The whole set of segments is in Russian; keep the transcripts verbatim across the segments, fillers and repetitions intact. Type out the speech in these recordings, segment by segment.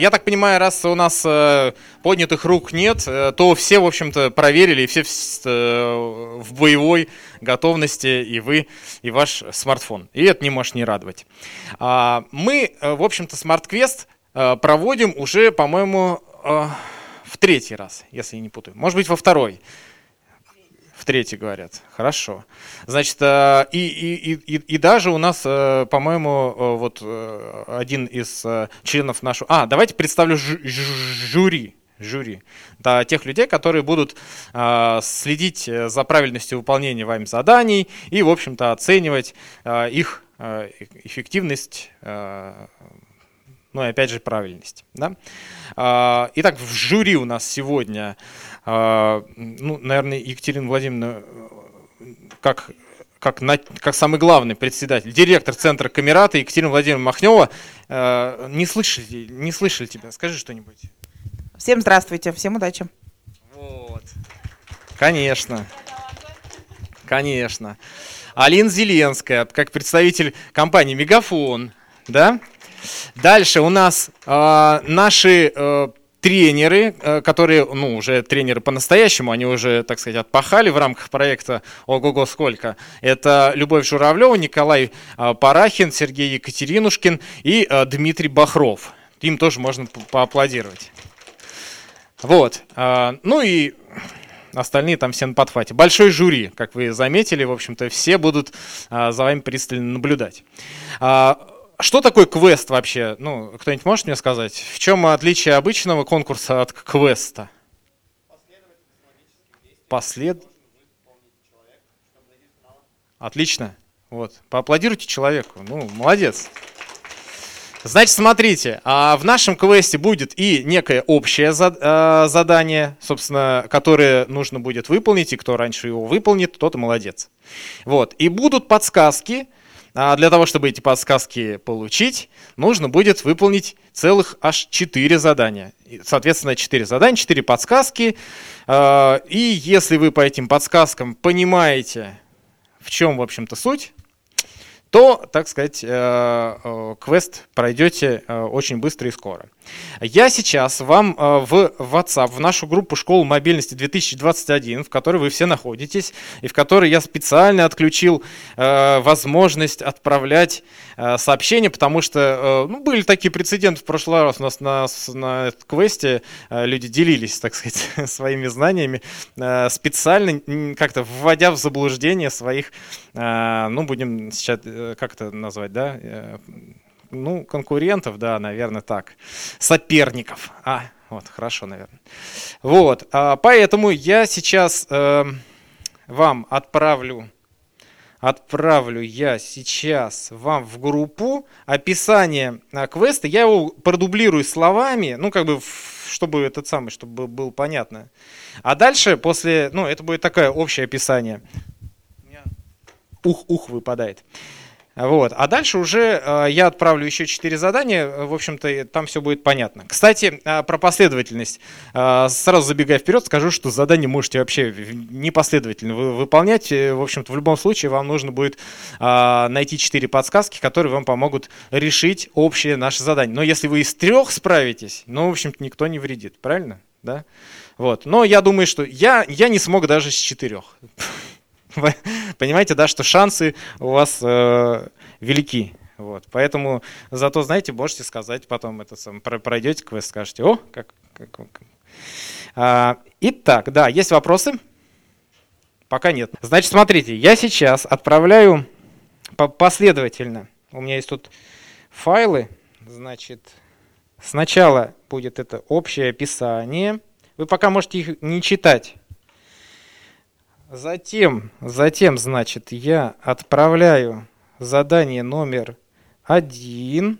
Я так понимаю, раз у нас э, поднятых рук нет, э, то все, в общем-то, проверили, и все в, э, в боевой готовности, и вы, и ваш смартфон. И это не может не радовать. А, мы, э, в общем-то, Smart Quest э, проводим уже, по-моему, э, в третий раз, если я не путаю. Может быть, во второй. В третий, говорят. Хорошо. Значит, и, и, и, и даже у нас, по-моему, вот один из членов нашего... А, давайте представлю жюри. Жюри. Да, тех людей, которые будут следить за правильностью выполнения вами заданий и, в общем-то, оценивать их эффективность, ну и опять же правильность. Да? Итак, в жюри у нас сегодня... Ну, наверное, Екатерина Владимировна, как, как, на, как самый главный председатель, директор Центра Камерата, Екатерина Владимировна Махнева, не слышали, не слышали тебя. Скажи что-нибудь. Всем здравствуйте, всем удачи. Вот. Конечно. Конечно. Алина Зеленская, как представитель компании «Мегафон». Да? Дальше у нас э, наши... Э, тренеры, которые, ну, уже тренеры по-настоящему, они уже, так сказать, отпахали в рамках проекта «Ого-го, сколько». Это Любовь Журавлева, Николай Парахин, Сергей Екатеринушкин и Дмитрий Бахров. Им тоже можно поаплодировать. Вот. Ну и остальные там все на подхвате. Большой жюри, как вы заметили, в общем-то, все будут за вами пристально наблюдать. Что такое квест вообще? Ну, кто-нибудь может мне сказать? В чем отличие обычного конкурса от квеста? Послед... Отлично. Вот. Поаплодируйте человеку. Ну, молодец. Значит, смотрите, а в нашем квесте будет и некое общее задание, собственно, которое нужно будет выполнить, и кто раньше его выполнит, тот и молодец. Вот. И будут подсказки. А для того, чтобы эти подсказки получить, нужно будет выполнить целых аж четыре задания. Соответственно, четыре задания, четыре подсказки. И если вы по этим подсказкам понимаете, в чем, в общем-то, суть, то, так сказать, квест пройдете очень быстро и скоро. Я сейчас вам в WhatsApp, в нашу группу «Школа мобильности две тысячи двадцать один», в которой вы все находитесь, и в которой я специально отключил возможность отправлять сообщения, потому что ну, были такие прецеденты в прошлый раз у нас на, на квесте, люди делились, так сказать, своими знаниями, специально как-то вводя в заблуждение своих, ну, будем сейчас, как это назвать, да, ну, конкурентов, да, наверное, так, соперников. А, вот, хорошо, наверное. Вот, а, поэтому я сейчас э, вам отправлю, отправлю я сейчас вам в группу описание а, квеста. Я его продублирую словами, ну, как бы, чтобы этот самый, чтобы было понятно. А дальше, после, ну, это будет такое общее описание. У меня ух-ух выпадает. Вот. А дальше уже э, я отправлю еще четыре задания, в общем-то, там все будет понятно. Кстати, э, про последовательность. Э, сразу забегая вперед, скажу, что задания можете вообще непоследовательно вы, выполнять. В общем-то, в любом случае вам нужно будет э, найти четыре подсказки, которые вам помогут решить общее наше задание. Но если вы из трех справитесь, ну, в общем-то, никто не вредит, правильно? Да? Вот. Но я думаю, что я, я не смог даже с четырех. Вы понимаете, да, что шансы у вас э, велики. Вот. Поэтому зато, знаете, можете сказать потом, это сам, пройдете квест, скажете, о, как... как, как. А, итак, да, есть вопросы? Пока нет. Значит, смотрите, я сейчас отправляю последовательно. У меня есть тут файлы. Значит, сначала будет это общее описание. Вы пока можете их не читать. Затем, затем, значит, я отправляю задание номер один.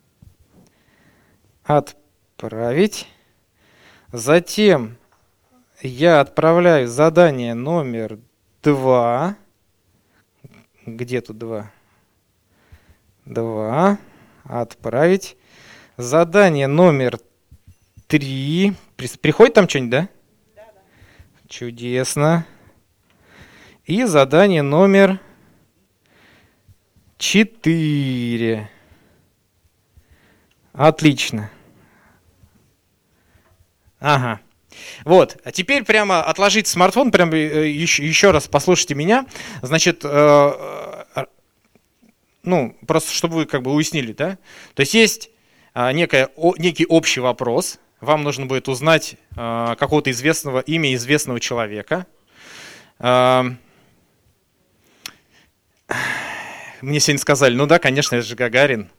Отправить. Затем я отправляю задание номер два. Где тут два? два. Отправить. Задание номер три. Приходит там что-нибудь, да? Да, да. Чудесно. И задание номер четыре. Отлично. Ага. Вот, а теперь прямо отложите смартфон, прямо еще, еще раз послушайте меня. Значит, э, э, ну, просто чтобы вы как бы уяснили, да? То есть есть э, некая, о, некий общий вопрос. Вам нужно будет узнать э, какого-то известного, имя известного человека. Э, мне сегодня сказали, ну да, конечно, это же Гагарин.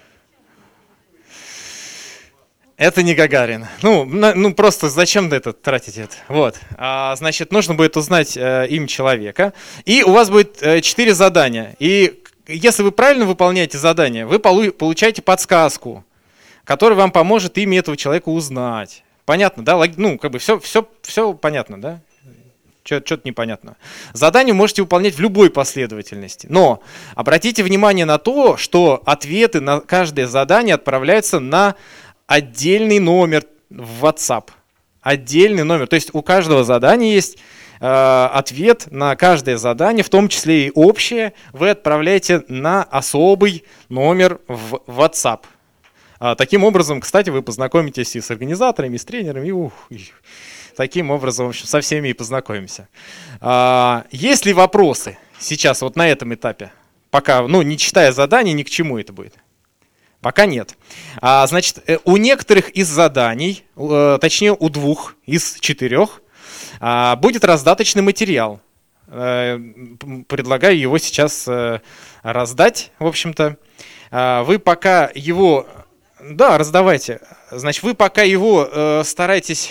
Это не Гагарин. Ну, на, ну просто зачем это тратить это? Вот. А, значит, нужно будет узнать э, имя человека. И у вас будет э, четыре задания. И если вы правильно выполняете задание, вы полу- получаете подсказку, которая вам поможет имя этого человека узнать. Понятно, да? Лог... Ну, как бы все, все, все понятно, да? Что-то непонятно. Задание можете выполнять в любой последовательности. Но обратите внимание на то, что ответы на каждое задание отправляются на отдельный номер в WhatsApp. Отдельный номер. То есть у каждого задания есть э, ответ на каждое задание, в том числе и общее. Вы отправляете на особый номер в WhatsApp. А, таким образом, кстати, вы познакомитесь и с организаторами, и с тренерами. И, ух, и таким образом, в общем, со всеми и познакомимся. А, есть ли вопросы сейчас вот на этом этапе? Пока, ну, не читая задание, ни к чему это будет. Пока нет. А, значит, у некоторых из заданий, э, точнее у двух из четырех, э, будет раздаточный материал. Э, предлагаю его сейчас э, раздать, в общем-то. Э, вы пока его... Да, раздавайте. Значит, вы пока его э, старайтесь...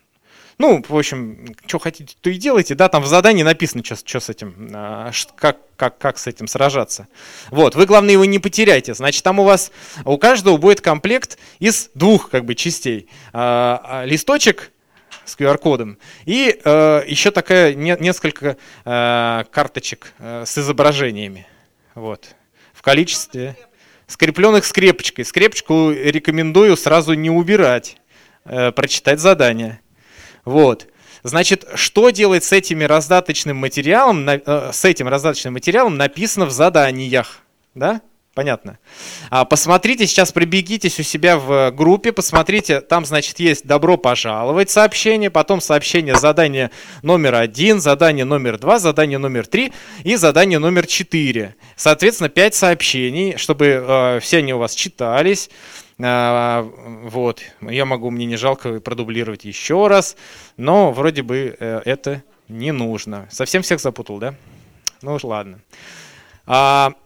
Ну, в общем, что хотите, то и делайте. Да, там в задании написано, что, что с этим, как, как, как с этим сражаться. Вот, вы, главное, его не потеряйте. Значит, там у вас, у каждого будет комплект из двух, как бы, частей. Листочек с ку ар кодом и еще такая, не, несколько карточек с изображениями. Вот, в количестве скрепленных скрепочкой. Скрепочку рекомендую сразу не убирать, прочитать задание. Вот. Значит, что делать с этим раздаточным материалом? С этим раздаточным материалом написано в заданиях. Да? Понятно. А посмотрите, сейчас пробегитесь у себя в группе, посмотрите, там, значит, есть «Добро пожаловать» сообщение, потом сообщение задание номер один, задание номер два, задание номер три и задание номер четыре. Соответственно, пять сообщений, чтобы э, все они у вас читались. Вот, я могу, мне не жалко продублировать еще раз, но вроде бы это не нужно. Совсем всех запутал, да? Ну уж ладно. А,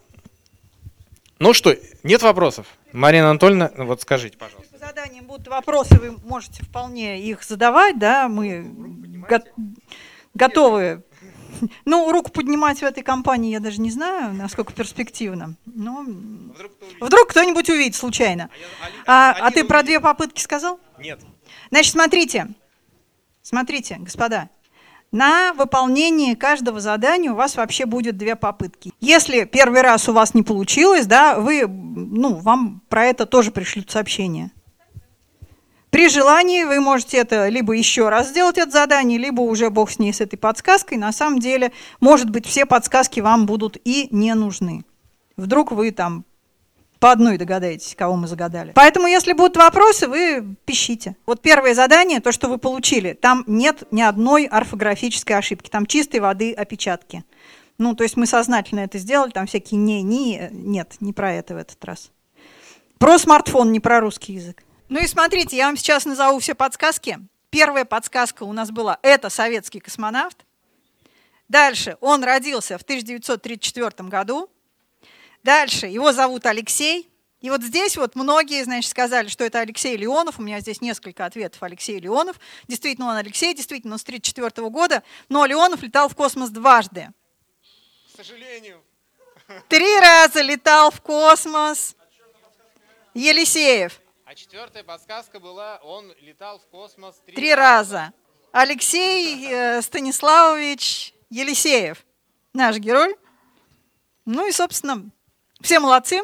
ну что, нет вопросов? Марина Анатольевна, вот скажите, пожалуйста. По заданиям будут вопросы, вы можете вполне их задавать, да, мы го- готовы. Ну, руку поднимать в этой компании я даже не знаю, насколько перспективно. Но вдруг, кто вдруг кто-нибудь увидит случайно. А, а, а ты про две попытки сказал? Нет. Значит, смотрите, смотрите, господа. На выполнение каждого задания у вас вообще будет две попытки. Если первый раз у вас не получилось, да, вы, ну, вам про это тоже пришлют сообщение. При желании вы можете это либо еще раз сделать это задание, либо уже бог с ней, с этой подсказкой. На самом деле, может быть, все подсказки вам будут и не нужны. Вдруг вы там по одной догадаетесь, кого мы загадали. Поэтому, если будут вопросы, вы пишите. Вот первое задание, то, что вы получили, там нет ни одной орфографической ошибки, там чистой воды опечатки. Ну, то есть мы сознательно это сделали, там всякие не-ни, нет, не про это в этот раз. Про смартфон, не про русский язык. Ну и смотрите, я вам сейчас назову все подсказки. Первая подсказка у нас была, это советский космонавт. Дальше, он родился в тысяча девятьсот тридцать четвёртом году. Дальше, его зовут Алексей. И вот здесь вот многие, значит, сказали, что это Алексей Леонов. У меня здесь несколько ответов. Алексей Леонов. Действительно, он Алексей, действительно, он с тысяча девятьсот тридцать четвёртого года. Но Леонов летал в космос дважды. К сожалению. Три раза летал в космос Елисеев. А четвертая подсказка была, он летал в космос три, три раза. Алексей э, Станиславович Елисеев, наш герой. Ну и, собственно, все молодцы.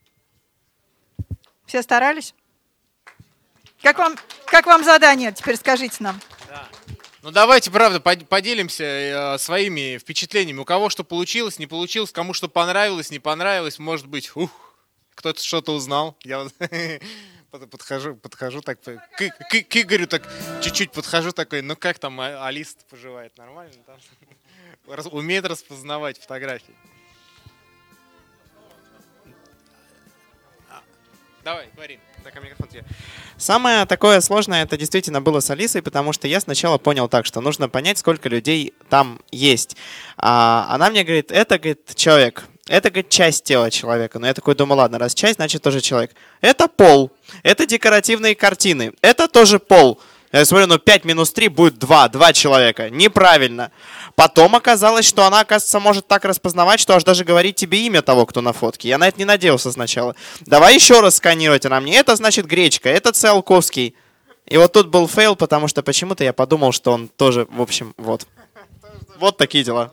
Все старались. Как вам, как вам задание? Теперь скажите нам. Да. Ну давайте, правда, поделимся э, своими впечатлениями. У кого что получилось, не получилось, кому что понравилось, не понравилось. Может быть, ух, кто-то что-то узнал. Я Под- Подхожу, подхожу так, к, к- к Игорю так чуть-чуть подхожу такой, ну как там А- Алиса поживает, нормально? Там? Рас- Умеет распознавать фотографии. А, Давай, говори. Так, а микрофон тебе. Самое такое сложное это действительно было с Алисой, потому что я сначала понял так, что нужно понять, сколько людей там есть. А она мне говорит, это, говорит, человек. Это, говорит, часть тела человека. Но я такой думаю, ладно, раз часть, значит тоже человек. Это пол. Это декоративные картины. Это тоже пол. Я смотрю, ну пять минус три будет два. Два человека. Неправильно. Потом оказалось, что она, оказывается, может так распознавать, что аж даже говорит тебе имя того, кто на фотке. Я на это не надеялся сначала. Давай еще раз сканировать. Она мне, это значит гречка, это Циолковский. И вот тут был фейл, потому что почему-то я подумал, что он тоже, в общем, вот. Вот такие дела.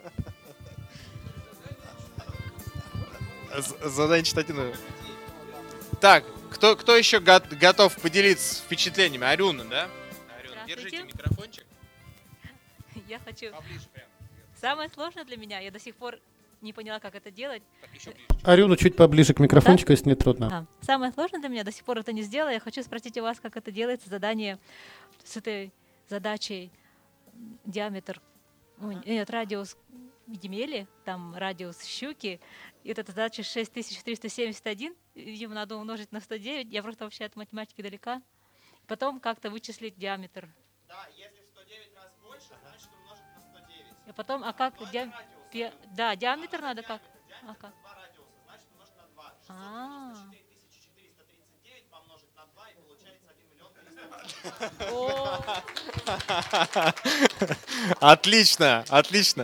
З- Задание читательное. Так, кто, кто еще го- готов поделиться впечатлениями? Арюна, да? Арюна, Здравствуйте. держите микрофончик. Я хочу. Поближе прям. Самое сложное для меня, я до сих пор не поняла, как это делать. Так, еще ближе. Арюну чуть поближе к микрофончику, если не трудно. А, самое сложное для меня, до сих пор это не сделала. Я хочу спросить у вас, как это делается, задание с этой задачей м, диаметр, ой, нет, радиус Емели, там радиус щуки. И вот эта задача шесть тысяч триста семьдесят один, видимо, надо умножить на сто девять. Я просто вообще от математики далека. Потом как-то вычислить диаметр. Да, если в сто девять раз больше, значит умножить на сто девять. И потом, а как? Диам- пе- Да, диаметр надо как? А как? Два радиуса, значит умножить на два. А. четыре тысячи четыреста тридцать девять помножить на два и получается один миллион триста. О, Отлично, отлично.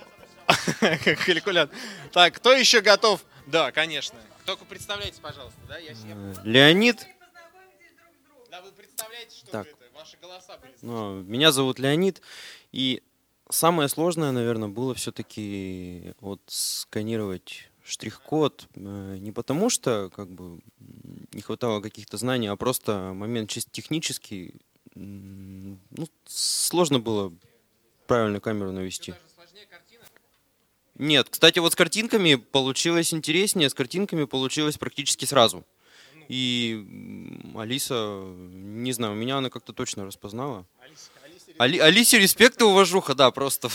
Как калькулятор. Так, кто еще готов? Да, конечно. Только представляйте, пожалуйста, да? Я себе... Леонид. Да, вы представляете, что Так. вы это, ваши голоса были. Ну, меня зовут Леонид. И самое сложное, наверное, было все-таки вот сканировать штрих-код. Э, Не потому что как бы м, не хватало каких-то знаний, а просто момент чисто технический. М, Ну, сложно было правильно камеру навести. Даже сложнее картина. Нет, кстати, вот с картинками получилось интереснее, с картинками получилось практически сразу. И м, Алиса, не знаю, меня она как-то точно распознала. Алисе, Алисе, Али, Алисе респект и уважуха, да, просто.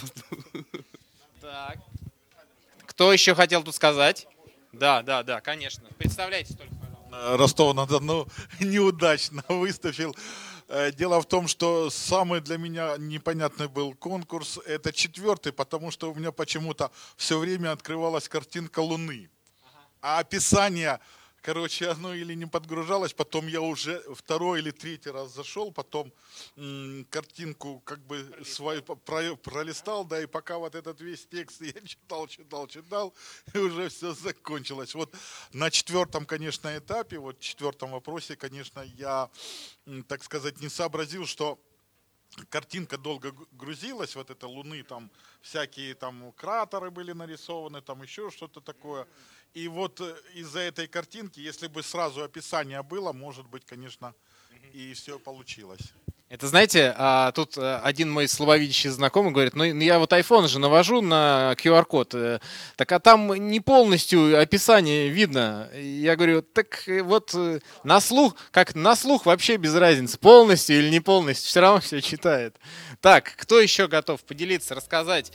Так. Кто еще хотел тут сказать? Да, да, да, конечно. Представляйте только, пожалуйста. Ростов-на-Дону неудачно выступил. Э, Дело в том, что самый для меня непонятный был конкурс. Это четвертый, потому что у меня почему-то все время открывалась картинка Луны. А описание, короче, оно или не подгружалось, потом я уже второй или третий раз зашел, потом м, картинку как бы свою по- про- пролистал, да, и пока вот этот весь текст я читал, читал, читал, и уже все закончилось. Вот на четвертом, конечно, этапе, вот в четвертом вопросе, конечно, я, м, так сказать, не сообразил, что картинка долго г- грузилась, вот это Луны, там всякие там кратеры были нарисованы, там еще что-то такое. И вот э, из-за этой картинки, если бы сразу описание было, может быть, конечно, и все получилось. Это, знаете, а, тут э, один мой слововидящий знакомый говорит, ну я вот iPhone же навожу на ку ар код, э, так а там не полностью описание видно. И я говорю, так э, вот э, на слух, как на слух вообще без разницы, полностью или не полностью, все равно все читает. Так, кто еще готов поделиться, рассказать?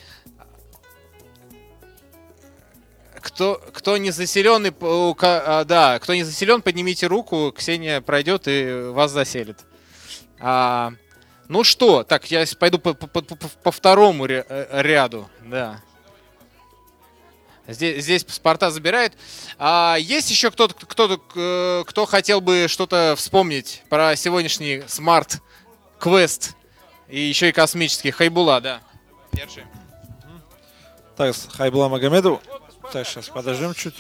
Кто, кто не заселен, и, по- у ка- а, да, кто не заселен, поднимите руку, Ксения пройдет и вас заселит. А, ну что, так, я с- пойду по, по- по- по- по второму ря- э, ряду, да. Здесь, здесь паспорта забирают. А, есть еще кто-то, кто-то, э, кто хотел бы что-то вспомнить про сегодняшний смарт-квест и еще и космический? Хайбула, да. Держи. Так, Хайбула Магомедов. Так, сейчас подождем чуть.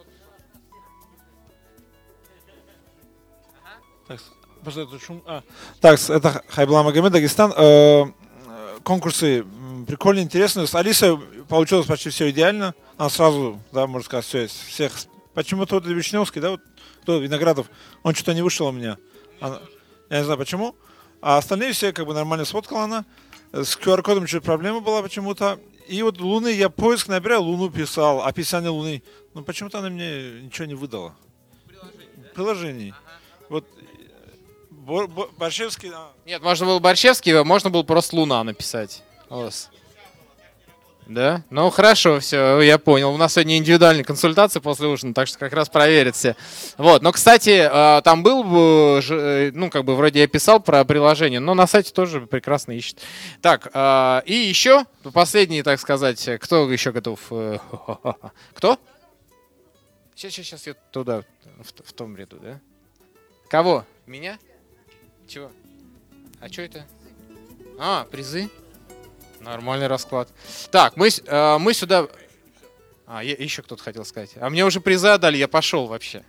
Так, подожди, это шум- а. Так, это Хайбула Магомед, Дагестан. Э, э, Конкурсы м, прикольно, интересно. С Алисой получилось почти все идеально. Она сразу, да, можно сказать, все из всех. Почему-то вот Вишневский, да, вот кто, Виноградов, он что-то не вышел у меня. Она- я не знаю почему. А остальные все как бы нормально сфоткала она. С ку ар кодом чуть проблема была почему-то. И вот Луны, я поиск набирал, Луну писал, описание Луны. Но почему-то она мне ничего не выдала. В приложении. Вот Бор- Бор- Борщевский... а, Нет, можно было Борщевский, можно было просто Луна написать. Ос. Да? Ну хорошо, все, я понял. У нас сегодня индивидуальная консультация после ужина, так что как раз проверят все. Вот, но, кстати, э, там был, бы, ж- э, ну, как бы, вроде я писал про приложение, но на сайте тоже прекрасно ищет. Так, э, и еще, последний, так сказать, кто еще готов? э, Кто? Сейчас, сейчас, сейчас я туда, в, в том ряду, да? Кого? Меня? Чего? А что это? А, призы? Нормальный расклад. Так, мы, с- э, мы сюда... А, я- еще кто-то хотел сказать. А мне уже призы отдали, я пошел вообще.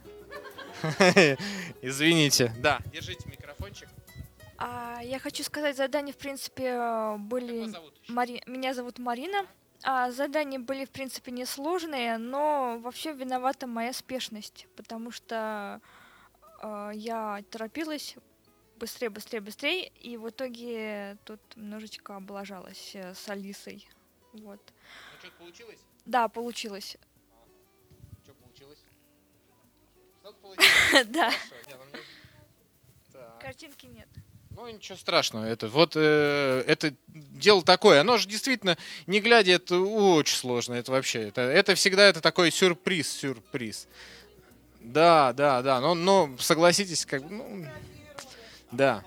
Извините. Да, держите микрофончик. А, я хочу сказать, задания, в принципе, э, были... Вас зовут еще? Мари- Меня зовут Марина. А, задания были, в принципе, несложные, но во всем виновата моя спешность, потому что э, я торопилась быстрее, быстрее, быстрее, и в итоге тут немножечко облажалась э, с Алисой. Вот. Ну, что-то получилось? Да, получилось. Что получилось? Что-то получилось? Да, Хорошо. Не, ну мне- Так. картинки нет. Ну, ничего страшного. Это вот э, это дело такое. Оно же действительно, не глядя, это очень сложно. Это вообще. Это, это всегда это такой сюрприз, сюрприз. Да, да, да. Но, но согласитесь, как бы, ну, да.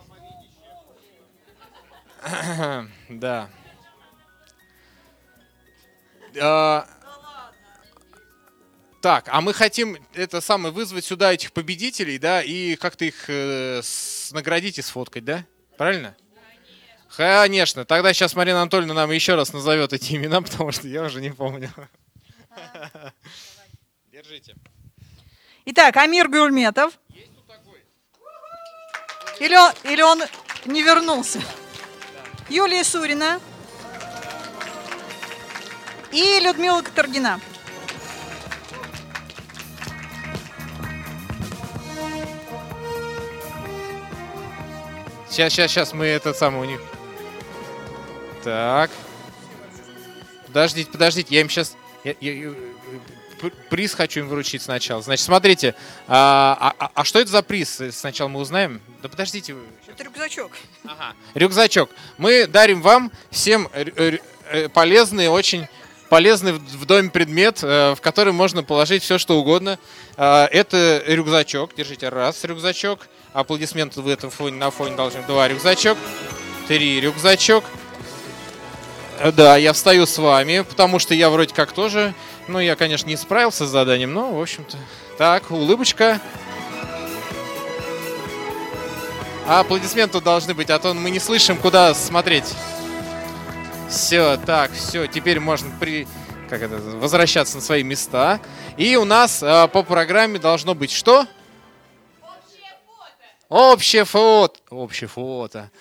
Да. А, так, а мы хотим это самое вызвать сюда этих победителей, да, и как-то их э, с- наградить и сфоткать, да? Правильно? Конечно. Тогда сейчас Марина Анатольевна нам еще раз назовет эти имена, потому что я уже не помню. Держите. Итак, Амир Гюльметов. Или он, или он не вернулся? Юлия Сурина. И Людмила Каторгина. Сейчас, сейчас, сейчас мы этот самый у них. Так. Подождите, подождите, я им сейчас приз хочу им вручить сначала. Значит, смотрите, а, а, а что это за приз? Сначала мы узнаем. Да подождите вы. Это рюкзачок. Ага. Рюкзачок. Мы дарим вам всем рю- рю- э, полезный, очень полезный в в доме предмет, э, в который можно положить все, что угодно. Э, Это рюкзачок. Держите, раз рюкзачок. Аплодисменты в этом фоне, на фоне должны. Два рюкзачок. Три рюкзачок. Э, Да, я встаю с вами, потому что я вроде как тоже... Ну, я, конечно, не справился с заданием, но, в общем-то... Так, улыбочка. А аплодисменты должны быть, а то мы не слышим, куда смотреть. Все, так, все, теперь можно при... как это, возвращаться на свои места. И у нас а, по программе должно быть что? Общее фото. Общее фото.